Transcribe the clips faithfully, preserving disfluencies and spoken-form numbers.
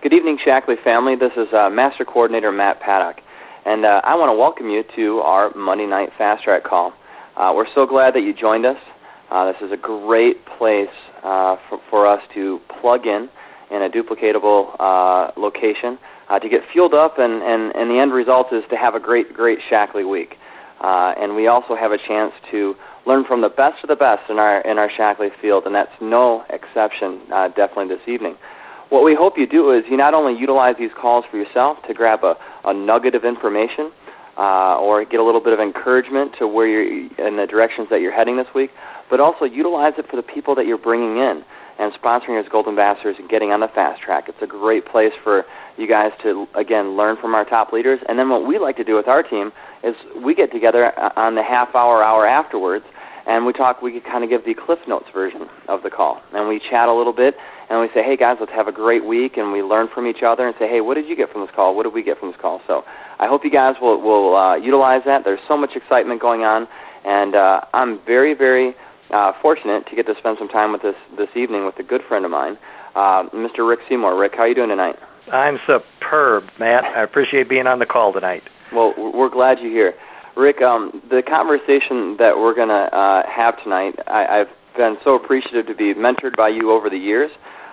Good evening, Shaklee family. This is uh, Master Coordinator Matt Paddock, and uh, I want to welcome you to our Monday night Fast Track call. Uh, we're so glad that you joined us. Uh, this is a great place uh, for, for us to plug in in a duplicatable uh, location uh, to get fueled up, and, and, and the end result is to have a great, great Shaklee week. Uh, and we also have a chance to learn from the best of the best in our in our Shaklee field, and that's no exception, uh, definitely this evening. What we hope you do is you not only utilize these calls for yourself to grab a, a nugget of information uh, or get a little bit of encouragement to where you're in the directions that you're heading this week, but also utilize it for the people that you're bringing in and sponsoring as Gold Ambassadors and getting on the Fast Track. It's a great place for you guys to, again, learn from our top leaders. And then what we like to do with our team is we get together on the half hour, hour afterwards, and we talk, we kind of give the Cliff Notes version of the call. And we chat a little bit, and we say, hey, guys, let's have a great week, and we learn from each other and say, hey, what did you get from this call? What did we get from this call? So I hope you guys will, will uh, utilize that. There's so much excitement going on, and uh, I'm very, very uh, fortunate to get to spend some time with this this evening with a good friend of mine, uh, Mister Rick Seymour. Rick, how are you doing tonight? I'm superb, Matt. I appreciate being on the call tonight. Well, we're glad you're here. Rick, um, the conversation that we're going to uh, have tonight, I, I've been so appreciative to be mentored by you over the years.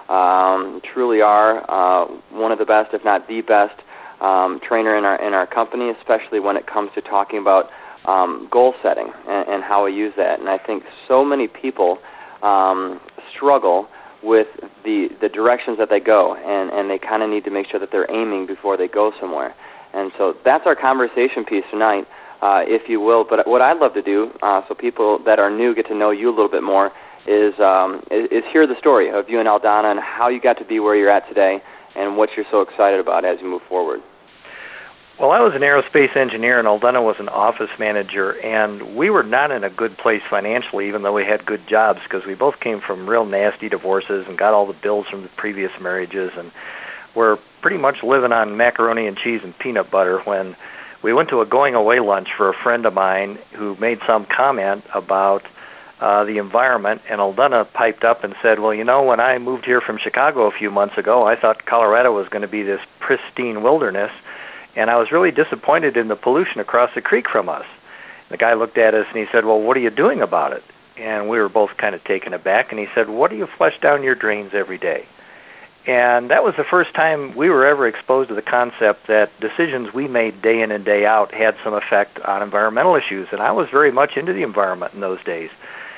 Um, truly are uh, one of the best, if not the best, um, trainer in our in our company, especially when it comes to talking about um, goal setting and, and how we use that. And I think so many people um, struggle with the the directions that they go, and, and they kind of need to make sure that they're aiming before they go somewhere. And so that's our conversation piece tonight, uh, if you will. But what I'd love to do, uh, so people that are new get to know you a little bit more, is, um, is is hear the story of you and Aldana and how you got to be where you're at today and what you're so excited about as you move forward. Well, I was an aerospace engineer, and Aldana was an office manager, and we were not in a good place financially, even though we had good jobs, because we both came from real nasty divorces and got all the bills from the previous marriages, and were pretty much living on macaroni and cheese and peanut butter when we went to a going-away lunch for a friend of mine who made some comment about uh, the environment, and Aldana piped up and said, well, you know, when I moved here from Chicago a few months ago, I thought Colorado was going to be this pristine wilderness, and I was really disappointed in the pollution across the creek from us. The guy looked at us and he said, well, what are you doing about it? And we were both kind of taken aback, and he said, what do you flush down your drains every day? And that was the first time we were ever exposed to the concept that decisions we made day in and day out had some effect on environmental issues. And I was very much into the environment in those days.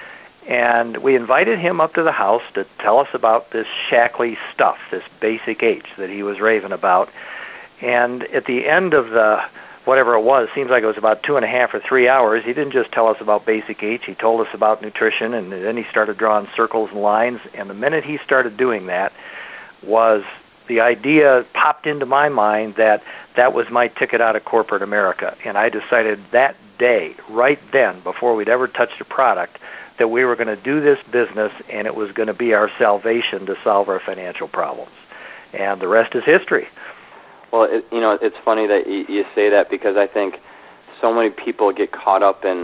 And we invited him up to the house to tell us about this Shaklee stuff, this Basic H that he was raving about. And at the end of the, whatever it was, seems like it was about two and a half or three hours, he didn't just tell us about Basic H, he told us about nutrition, and then he started drawing circles and lines. And the minute he started doing that, was the idea popped into my mind that that was my ticket out of corporate America. And I decided that day, right then, before we'd ever touched a product, that we were going to do this business and it was going to be our salvation to solve our financial problems. And the rest is history. Well, it, you know, it's funny that you, you say that, because I think so many people get caught up in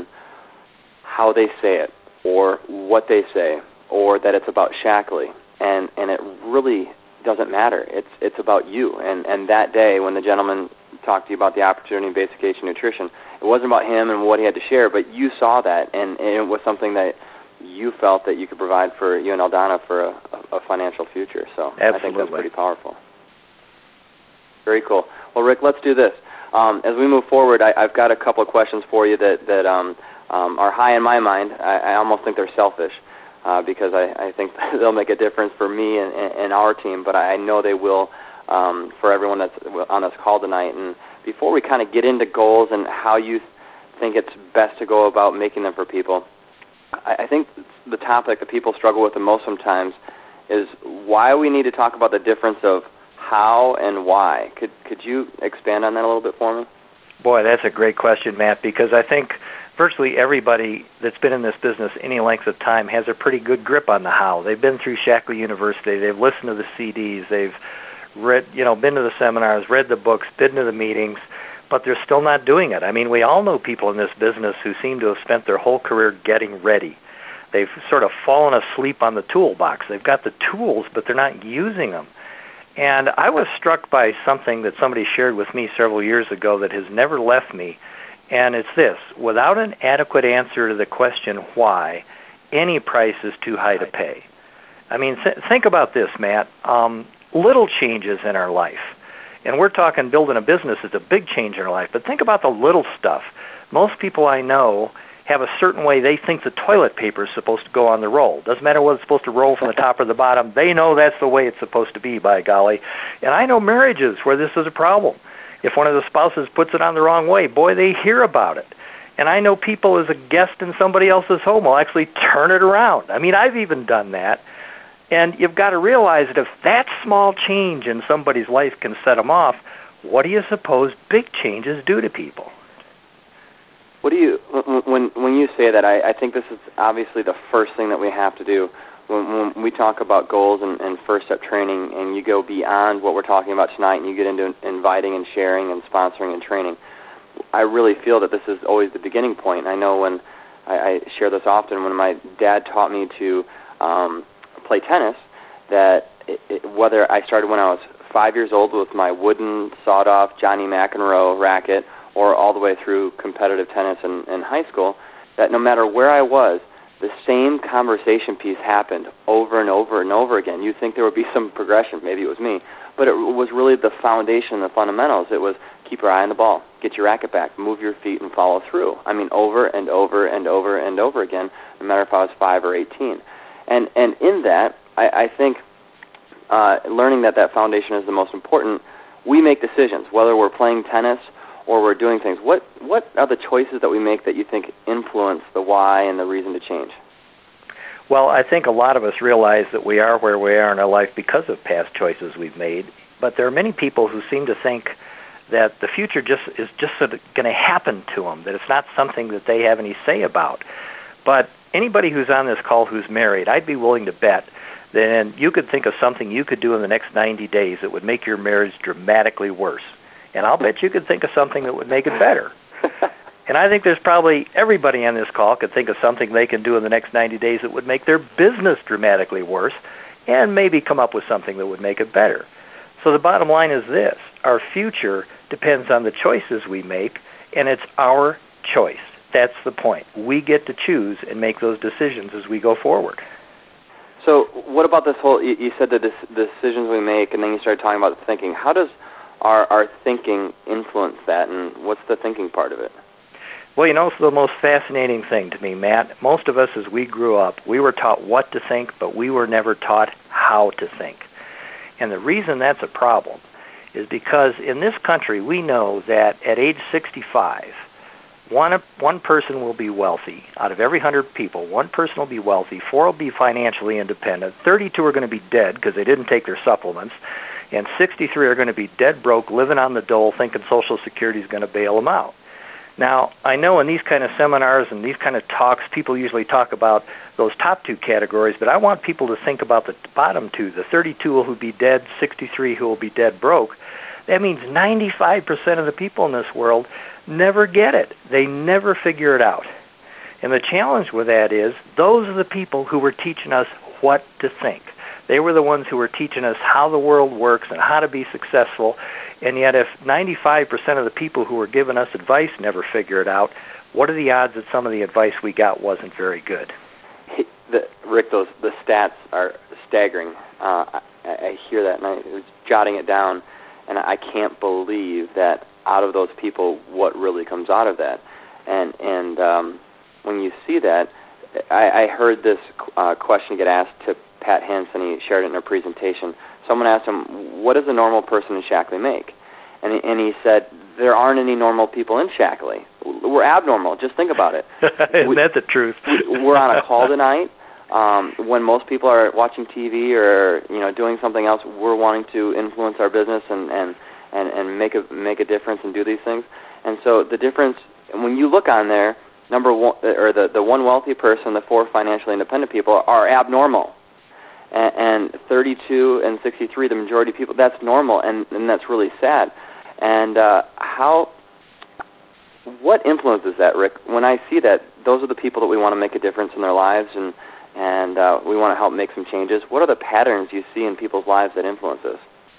how they say it or what they say, or that it's about Shaklee. And, and it really doesn't matter. It's it's about you. And, and that day when the gentleman talked to you about the opportunity in Basic H nutrition, it wasn't about him and what he had to share, but you saw that, and, and it was something that you felt that you could provide for you and Aldana for a, a financial future. So Absolutely. I think that's pretty powerful. Very cool. Well, Rick, let's do this. Um, as we move forward, I, I've got a couple of questions for you that, that um, um, are high in my mind. I, I almost think they're selfish. Uh, because I, I think they'll make a difference for me and, and our team, but I know they will um, for everyone that's on this call tonight. And before we kind of get into goals and how you think it's best to go about making them for people, I, I think the topic that people struggle with the most sometimes is why we need to talk about the difference of how and why. Could could you expand on that a little bit for me? Boy, that's a great question, Matt, because I think virtually everybody that's been in this business any length of time has a pretty good grip on the how. They've been through Shaklee University. They've listened to the C Ds. They've read, you know, been to the seminars, read the books, been to the meetings, but they're still not doing it. I mean, we all know people in this business who seem to have spent their whole career getting ready. They've sort of fallen asleep on the toolbox. They've got the tools, but they're not using them. And I was struck by something that somebody shared with me several years ago that has never left me, and it's this: without an adequate answer to the question why, any price is too high to pay. I mean, th- think about this, Matt. Um, little changes in our life, and we're talking building a business is a big change in our life, but think about the little stuff. Most people I know have a certain way they think the toilet paper is supposed to go on the roll. Doesn't matter whether it's supposed to roll from the top or the bottom. They know that's the way it's supposed to be, by golly. And I know marriages where this is a problem. If one of the spouses puts it on the wrong way, boy, they hear about it. And I know people as a guest in somebody else's home will actually turn it around. I mean, I've even done that. And you've got to realize that if that small change in somebody's life can set them off, what do you suppose big changes do to people? What do you, when when you say that, I, I think this is obviously the first thing that we have to do. When, when we talk about goals and, and first step training, and you go beyond what we're talking about tonight, and you get into inviting and sharing and sponsoring and training, I really feel that this is always the beginning point. I know when I, I share this often, when my dad taught me to um, play tennis, that it, it, whether I started when I was five years old with my wooden sawed-off Johnny McEnroe racket, or all the way through competitive tennis in, in high school, that no matter where I was, the same conversation piece happened over and over and over again. You'd think there would be some progression, maybe it was me, but it was really the foundation, the fundamentals. It was keep your eye on the ball, get your racket back, move your feet, and follow through. I mean, over and over and over and over again, no matter if I was five or eighteen. And and in that, I, I think uh, learning that that foundation is the most important, we make decisions, whether we're playing tennis or we're doing things. What what are the choices that we make that you think influence the why and the reason to change? Well, I think a lot of us realize that we are where we are in our life because of past choices we've made, but there are many people who seem to think that the future just is just sort of going to happen to them, that it's not something that they have any say about. But anybody who's on this call who's married, I'd be willing to bet that you could think of something you could do in the next ninety days that would make your marriage dramatically worse. And I'll bet you could think of something that would make it better. And I think there's probably everybody on this call could think of something they can do in the next ninety days that would make their business dramatically worse, and maybe come up with something that would make it better. So the bottom line is this: our future depends on the choices we make, and it's our choice. That's the point. We get to choose and make those decisions as we go forward. So what about this whole, you, you said the de- decisions we make, and then you started talking about the thinking. How does our, our thinking influence that, and what's the thinking part of it? Well, you know, it's the most fascinating thing to me, Matt. Most of us, as we grew up, we were taught what to think, but we were never taught how to think. And the reason that's a problem is because in this country, we know that at age sixty-five, one one person will be wealthy. Out of every one hundred people, one person will be wealthy, four will be financially independent, thirty-two are going to be dead because they didn't take their supplements, and sixty-three are going to be dead broke, living on the dole, thinking Social Security is going to bail them out. Now, I know in these kind of seminars and these kind of talks, people usually talk about those top two categories, but I want people to think about the bottom two, the thirty-two who will be dead, sixty-three who will be dead broke. That means ninety-five percent of the people in this world never get it. They never figure it out. And the challenge with that is those are the people who were teaching us what to think. They were the ones who were teaching us how the world works and how to be successful. And yet if ninety-five percent of the people who were giving us advice never figure it out, what are the odds that some of the advice we got wasn't very good? The, Rick, those the stats are staggering. Uh, I, I hear that, and I was jotting it down, and I can't believe that out of those people, what really comes out of that. And and um, when you see that, I, I heard this uh, question get asked to Pat Henson. He shared it in a presentation. Someone asked him, what does a normal person in Shaklee make? And he, and he said, there aren't any normal people in Shaklee. We're abnormal. Just think about it. Isn't we, that the truth? We're on a call tonight. Um, when most people are watching T V or you know doing something else, we're wanting to influence our business and, and, and, and make a make a difference and do these things. And so the difference, when you look on there, number one, or the, the one wealthy person, the four financially independent people are abnormal. And, and thirty-two and sixty-three, the majority of people, that's normal, and, and that's really sad. And uh, how, what influences that, Rick? When I see that, those are the people that we want to make a difference in their lives, and and uh, we want to help make some changes. What are the patterns you see in people's lives that influence this?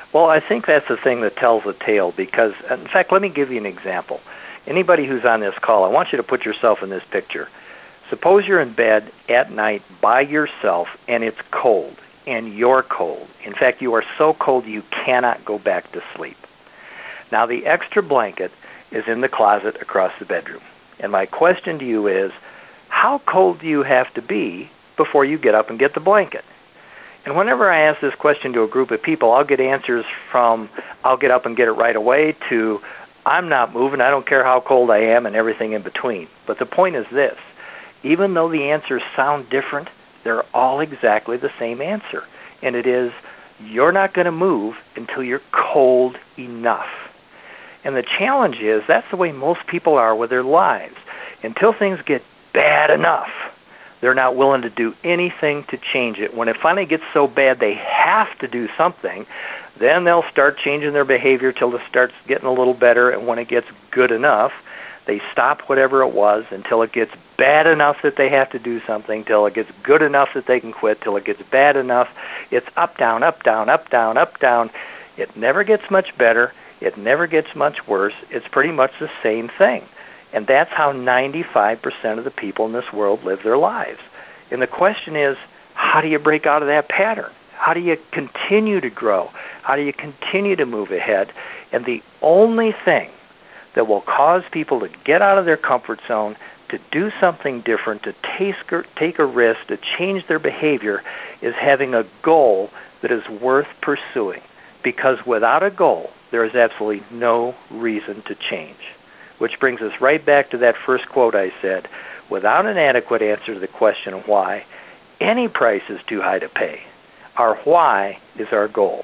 Well, I think that's the thing that tells the tale because, in fact, let me give you an example. Anybody who's on this call, I want you to put yourself in this picture. Suppose you're in bed at night by yourself and it's cold and you're cold. In fact, you are so cold you cannot go back to sleep. Now, the extra blanket is in the closet across the bedroom. And my question to you is, how cold do you have to be before you get up and get the blanket? And whenever I ask this question to a group of people, I'll get answers from, I'll get up and get it right away, to, I'm not moving, I don't care how cold I am, and everything in between. But the point is this, even though the answers sound different, they're all exactly the same answer. And it is, you're not going to move until you're cold enough. And the challenge is, that's the way most people are with their lives. Until things get bad enough, they're not willing to do anything to change it. When it finally gets so bad they have to do something, then they'll start changing their behavior till it starts getting a little better. And when it gets good enough, they stop whatever it was until it gets bad enough that they have to do something, till it gets good enough that they can quit, till it gets bad enough. It's up, down, up, down, up, down, up, down. It never gets much better. It never gets much worse. It's pretty much the same thing. And that's how ninety-five percent of the people in this world live their lives. And the question is, how do you break out of that pattern? How do you continue to grow? How do you continue to move ahead? And the only thing that will cause people to get out of their comfort zone, to do something different, to take, take a risk, to change their behavior, is having a goal that is worth pursuing. Because without a goal, there is absolutely no reason to change. Which brings us right back to that first quote I said, without an adequate answer to the question of why, any price is too high to pay. Our why is our goal.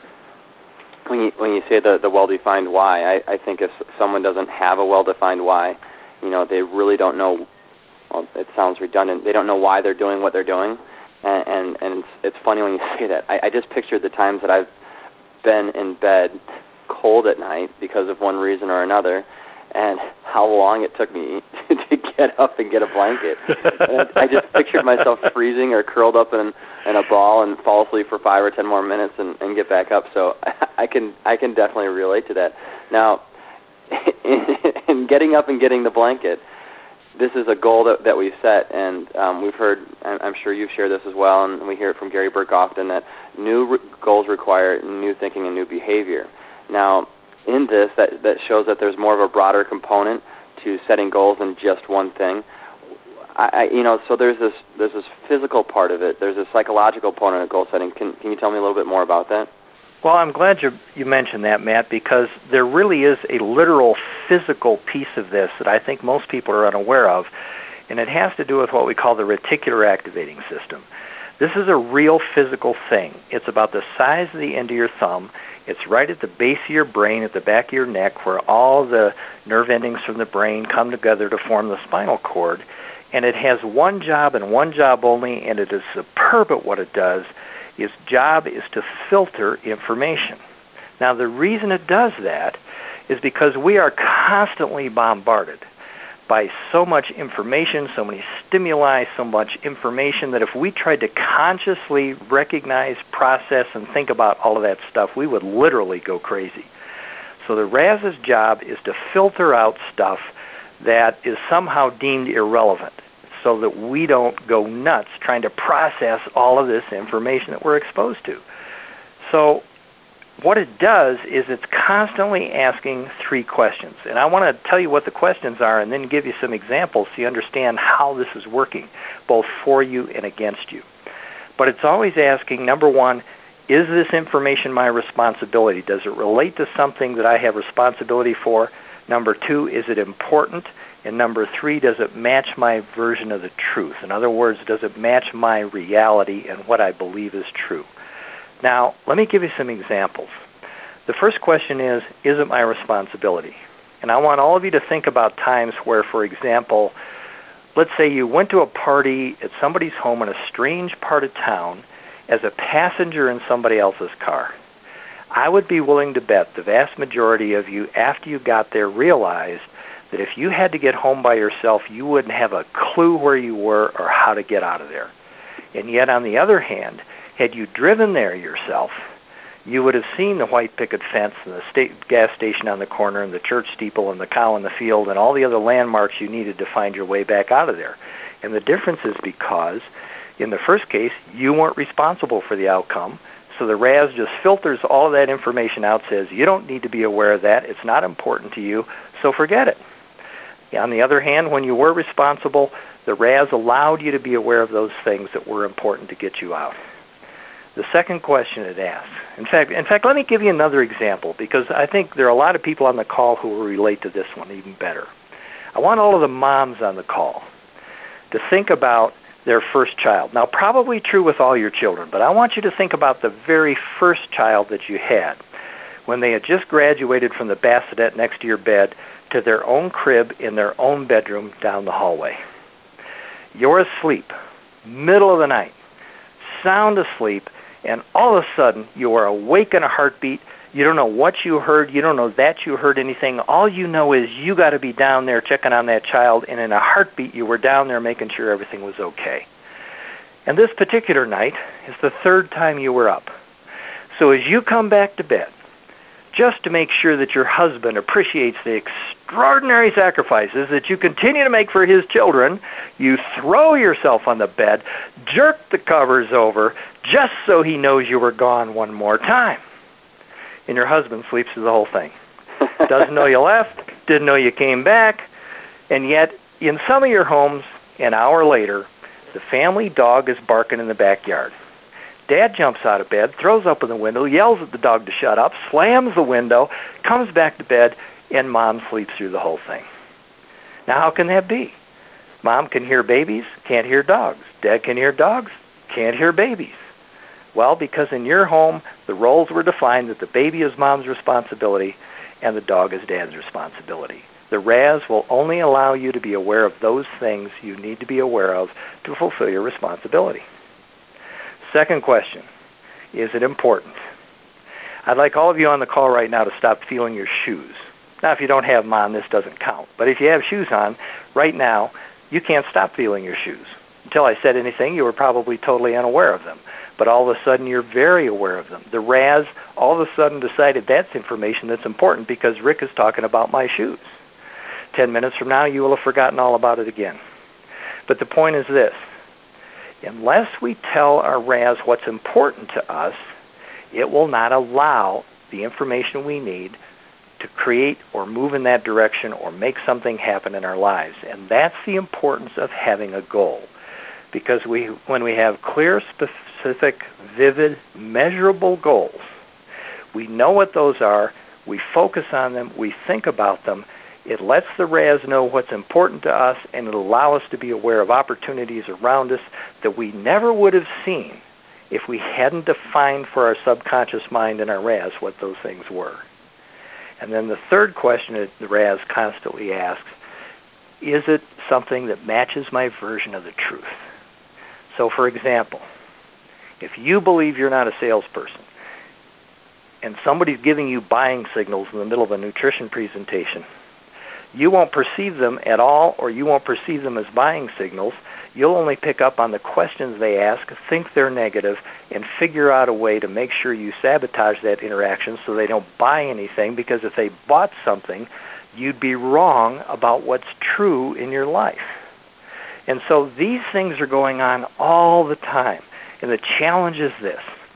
When you when you say the, the well-defined why, I, I think if someone doesn't have a well-defined why, you know, they really don't know, well, it sounds redundant, they don't know why they're doing what they're doing. And, and, and it's, it's funny when you say that. I, I just pictured the times that I've been in bed cold at night because of one reason or another, and how long it took me to get up and get a blanket. And I just pictured myself freezing or curled up in, in a ball and fall asleep for five or ten more minutes and, and get back up. So I, I can I can definitely relate to that. Now, in, in getting up and getting the blanket, this is a goal that, that we've set, and um, we've heard, I'm sure you've shared this as well, and we hear it from Gary Burke often, that new re- goals require new thinking and new behavior. Now, in this, that, that shows that there's more of a broader component to setting goals than just one thing. I, I, you know, so there's this there's this physical part of it. There's a psychological component of goal setting. Can can you tell me a little bit more about that? Well, I'm glad you you mentioned that, Matt, because there really is a literal physical piece of this that I think most people are unaware of, and it has to do with what we call the reticular activating system. This is a real physical thing. It's about the size of the end of your thumb. It's right at the base of your brain, at the back of your neck, where all the nerve endings from the brain come together to form the spinal cord. And it has one job and one job only, and it is superb at what it does. Its job is to filter information. Now, the reason it does that is because we are constantly bombarded by so much information, so many stimuli, so much information that if we tried to consciously recognize, process, and think about all of that stuff, we would literally go crazy. So the R A S's job is to filter out stuff that is somehow deemed irrelevant so that we don't go nuts trying to process all of this information that we're exposed to. So what it does is it's constantly asking three questions. And I want to tell you what the questions are and then give you some examples so you understand how this is working, both for you and against you. But it's always asking, number one, is this information my responsibility? Does it relate to something that I have responsibility for? Number two, is it important? And number three, does it match my version of the truth? In other words, does it match my reality and what I believe is true? Now, let me give you some examples. The first question is, is it my responsibility? And I want all of you to think about times where, for example, let's say you went to a party at somebody's home in a strange part of town as a passenger in somebody else's car. I would be willing to bet the vast majority of you, after you got there, realized that if you had to get home by yourself, you wouldn't have a clue where you were or how to get out of there. And yet, on the other hand, had you driven there yourself, you would have seen the white picket fence and the state gas station on the corner and the church steeple and the cow in the field and all the other landmarks you needed to find your way back out of there. And the difference is because, in the first case, you weren't responsible for the outcome, so the R A S just filters all of that information out, says you don't need to be aware of that, it's not important to you, so forget it. On the other hand, when you were responsible, the R A S allowed you to be aware of those things that were important to get you out. The second question it asks, in fact, in fact, let me give you another example, because I think there are a lot of people on the call who will relate to this one even better. I want all of the moms on the call to think about their first child. Now, probably true with all your children, but I want you to think about the very first child that you had when they had just graduated from the bassinet next to your bed to their own crib in their own bedroom down the hallway. You're asleep, middle of the night, sound asleep, and all of a sudden you are awake in a heartbeat. You don't know what you heard. You don't know that you heard anything. All you know is you got to be down there checking on that child, and in a heartbeat you were down there making sure everything was okay. And this particular night is the third time you were up. So as you come back to bed, just to make sure that your husband appreciates the extraordinary sacrifices that you continue to make for his children, you throw yourself on the bed, jerk the covers over, just so he knows you were gone one more time. And your husband sleeps through the whole thing. Doesn't know you left, didn't know you came back, and yet in some of your homes, an hour later, the family dog is barking in the backyard. Dad jumps out of bed, throws open the window, yells at the dog to shut up, slams the window, comes back to bed, and Mom sleeps through the whole thing. Now, how can that be? Mom can hear babies, can't hear dogs. Dad can hear dogs, can't hear babies. Well, because in your home, the roles were defined that the baby is Mom's responsibility and the dog is Dad's responsibility. The R A S will only allow you to be aware of those things you need to be aware of to fulfill your responsibility. Second question, is it important? I'd like all of you on the call right now to stop feeling your shoes. Now, if you don't have them on, this doesn't count. But if you have shoes on, right now, you can't stop feeling your shoes. Until I said anything, you were probably totally unaware of them. But all of a sudden, you're very aware of them. The R A S all of a sudden decided that's information that's important because Rick is talking about my shoes. Ten minutes from now, you will have forgotten all about it again. But the point is this. Unless we tell our R A S what's important to us, it will not allow the information we need to create or move in that direction or make something happen in our lives. And that's the importance of having a goal. Because we, when we have clear, specific, vivid, measurable goals, we know what those are, we focus on them, we think about them, it lets the R A S know what's important to us, and it'll allow us to be aware of opportunities around us that we never would have seen if we hadn't defined for our subconscious mind and our R A S what those things were. And then the third question that the R A S constantly asks, is it something that matches my version of the truth? So, for example, if you believe you're not a salesperson and somebody's giving you buying signals in the middle of a nutrition presentation, you won't perceive them at all, or you won't perceive them as buying signals. You'll only pick up on the questions they ask, think they're negative, and figure out a way to make sure you sabotage that interaction so they don't buy anything, because if they bought something, you'd be wrong about what's true in your life. And so these things are going on all the time. And the challenge is this.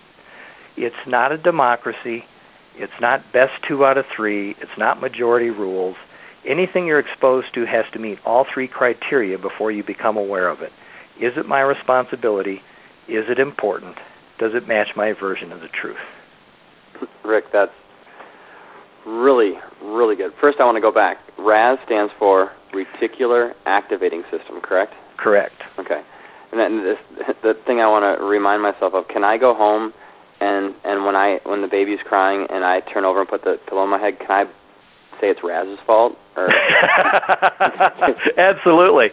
It's not a democracy. It's not best two out of three. It's not majority rules. Anything you're exposed to has to meet all three criteria before you become aware of it. Is it my responsibility? Is it important? Does it match my version of the truth? Rick, that's really, really good. First, I want to go back. R A S stands for Reticular Activating System, correct? Correct. Okay. And then this, the thing I want to remind myself of, can I go home and, and when I when the baby's crying and I turn over and put the pillow on my head, can I say it's Raz's fault? Or Absolutely.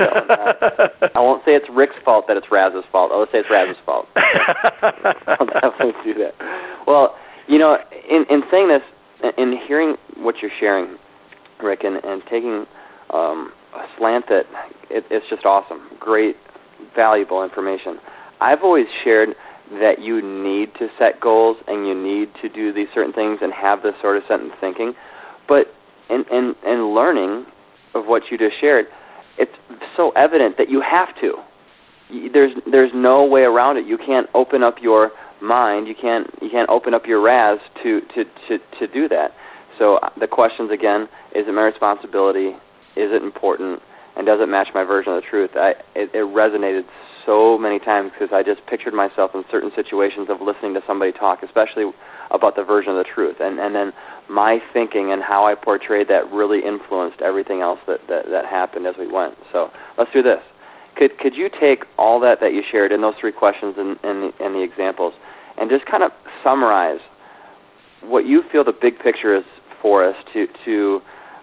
I won't say it's Rick's fault that it's Raz's fault. I'll say it's Raz's fault. I'll definitely do that. Well, you know, in, in saying this, in hearing what you're sharing, Rick, and, and taking um, a slant that it, it's just awesome. Great, valuable information. I've always shared that you need to set goals and you need to do these certain things and have this sort of set in thinking. But in, in, in learning of what you just shared, it's so evident that you have to. There's there's no way around it. You can't open up your mind. You can't you can't open up your R A S to, to, to, to do that. So the questions again: is it my responsibility? Is it important? And does it match my version of the truth? I, it, it resonated so many times because I just pictured myself in certain situations of listening to somebody talk, especially about the version of the truth, and and then my thinking and how I portrayed that really influenced everything else that, that, that happened as we went. So let's do this. Could could you take all that, that you shared in those three questions and, and, the, and the examples and just kind of summarize what you feel the big picture is for us to, to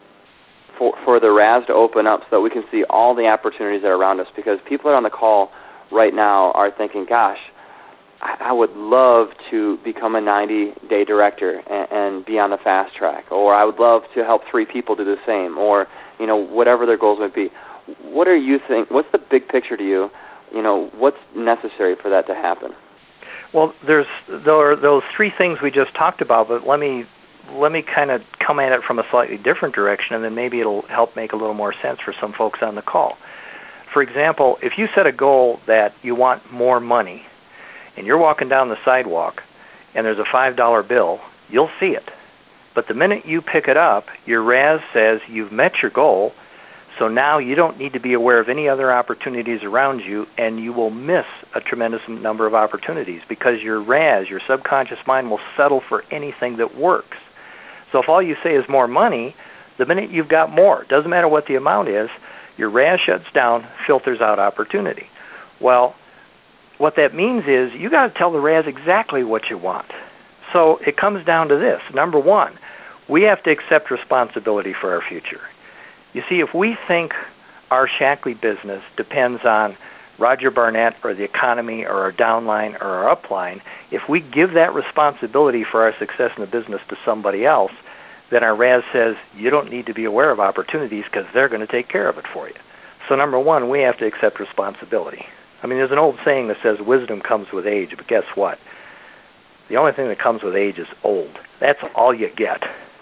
for, for the R A S to open up so that we can see all the opportunities that are around us? Because people that are on the call right now are thinking, gosh, I, I would love to become a ninety-day director and, and be on the fast track, or I would love to help three people do the same, or you know whatever their goals might be. What are you think? What's the big picture to you? You know, what's necessary for that to happen? Well, there's there are those three things we just talked about, but let me let me kind of come at it from a slightly different direction, and then maybe it'll help make a little more sense for some folks on the call. For example, if you set a goal that you want more money, and you're walking down the sidewalk, and there's a five dollar bill, you'll see it. But the minute you pick it up, your R A S says you've met your goal. So now you don't need to be aware of any other opportunities around you, and you will miss a tremendous number of opportunities because your R A S, your subconscious mind, will settle for anything that works. So if all you say is more money, the minute you've got more, doesn't matter what the amount is, your R A S shuts down, filters out opportunity. Well, what that means is you got to tell the R A S exactly what you want. So it comes down to this. Number one, we have to accept responsibility for our future. You see, if we think our Shaklee business depends on Roger Barnett or the economy or our downline or our upline, if we give that responsibility for our success in the business to somebody else, then our R A S says you don't need to be aware of opportunities because they're going to take care of it for you. So number one, we have to accept responsibility. I mean, there's an old saying that says wisdom comes with age, but guess what? The only thing that comes with age is old. That's all you get.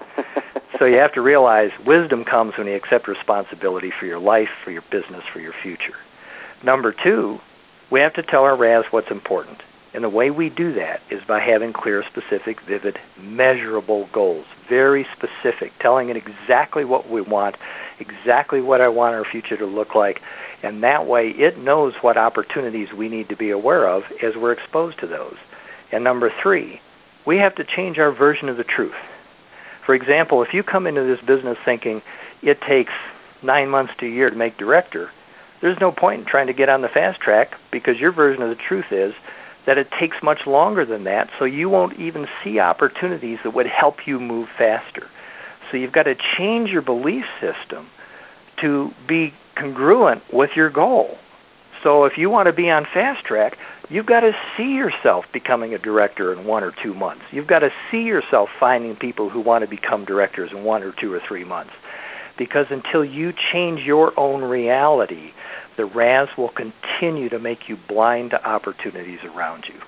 So you have to realize wisdom comes when you accept responsibility for your life, for your business, for your future. Number two, we have to tell our R A S what's important. And the way we do that is by having clear, specific, vivid, measurable goals. Very specific, telling it exactly what we want, exactly what I want our future to look like. And that way it knows what opportunities we need to be aware of as we're exposed to those. And number three, we have to change our version of the truth. For example, if you come into this business thinking it takes nine months to a year to make director, there's no point in trying to get on the fast track because your version of the truth is that it takes much longer than that, so you won't even see opportunities that would help you move faster. So you've got to change your belief system to be congruent with your goal. So if you want to be on fast track, you've got to see yourself becoming a director in one or two months. You've got to see yourself finding people who want to become directors in one or two or three months. Because until you change your own reality, the R A S will continue to make you blind to opportunities around you.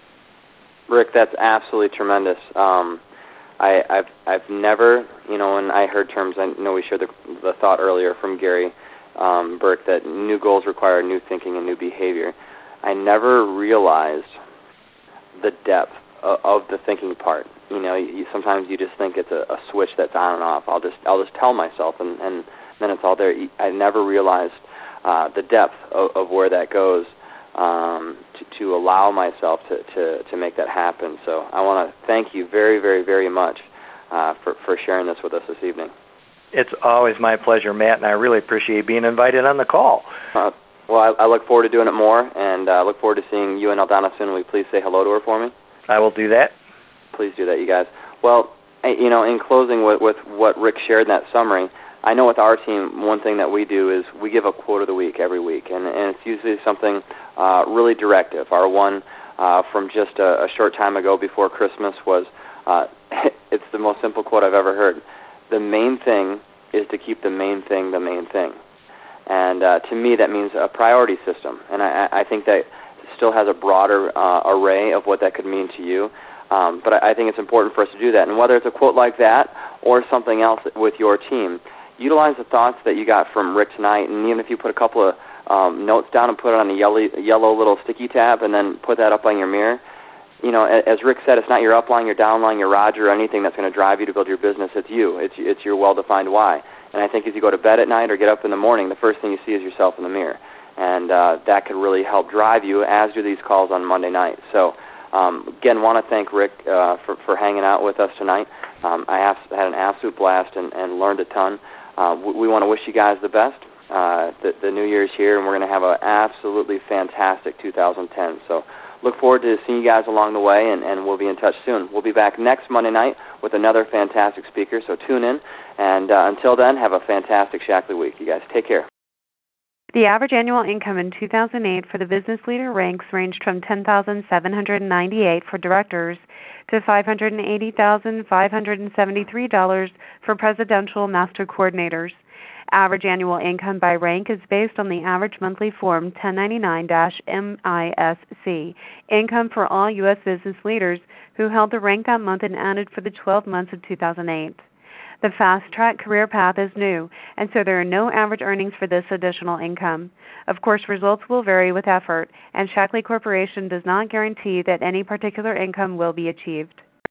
Rick, that's absolutely tremendous. Um, I, I've I've never, you know, when I heard terms, I know we shared the, the thought earlier from Gary um, Burke that new goals require new thinking and new behavior. I never realized the depth of, of the thinking part. You know, you, sometimes you just think it's a, a switch that's on and off. I'll just I'll just tell myself, and, and then it's all there. I never realized uh, the depth of, of where that goes um, to, to allow myself to, to, to make that happen. So I want to thank you very, very, very much uh, for, for sharing this with us this evening. It's always my pleasure, Matt, and I really appreciate being invited on the call. Uh, well, I, I look forward to doing it more, and I uh, look forward to seeing you and Aldana soon. Will you please say hello to her for me? I will do that. Please do that, you guys. Well, you know, in closing with, with what Rick shared in that summary, I know with our team, one thing that we do is we give a quote of the week every week, and, and it's usually something uh, really directive. Our one uh, from just a, a short time ago before Christmas was, uh, it's the most simple quote I've ever heard. The main thing is to keep the main thing the main thing. And uh, to me, that means a priority system. And I, I think that still has a broader uh, array of what that could mean to you. Um, but I, I think it's important for us to do that. And whether it's a quote like that or something else with your team, utilize the thoughts that you got from Rick tonight, and even if you put a couple of um, notes down and put it on a yellow, yellow little sticky tab and then put that up on your mirror, you know, as Rick said, it's not your upline, your downline, your Roger, or anything that's going to drive you to build your business. It's you. It's it's your well-defined why. And I think as you go to bed at night or get up in the morning, the first thing you see is yourself in the mirror. And uh, that could really help drive you, as do these calls on Monday night. So, um, again, want to thank Rick uh, for, for hanging out with us tonight. Um, I have, had an absolute blast and, and learned a ton. Uh, we, we want to wish you guys the best. Uh, the, the new year is here, and we're going to have an absolutely fantastic two thousand ten. So look forward to seeing you guys along the way, and, and we'll be in touch soon. We'll be back next Monday night with another fantastic speaker, so tune in. And uh, until then, have a fantastic Shackley week. You guys take care. The average annual income in two thousand eight for the business leader ranks ranged from ten thousand seven hundred ninety-eight dollars for directors to five hundred eighty thousand five hundred seventy-three dollars for presidential master coordinators. Average annual income by rank is based on the average monthly Form ten ninety-nine M I S C, income for all U S business leaders who held the rank that month and added for the twelve months of two thousand eight. The Fast Track career path is new, and so there are no average earnings for this additional income. Of course, results will vary with effort, and Shackley Corporation does not guarantee that any particular income will be achieved.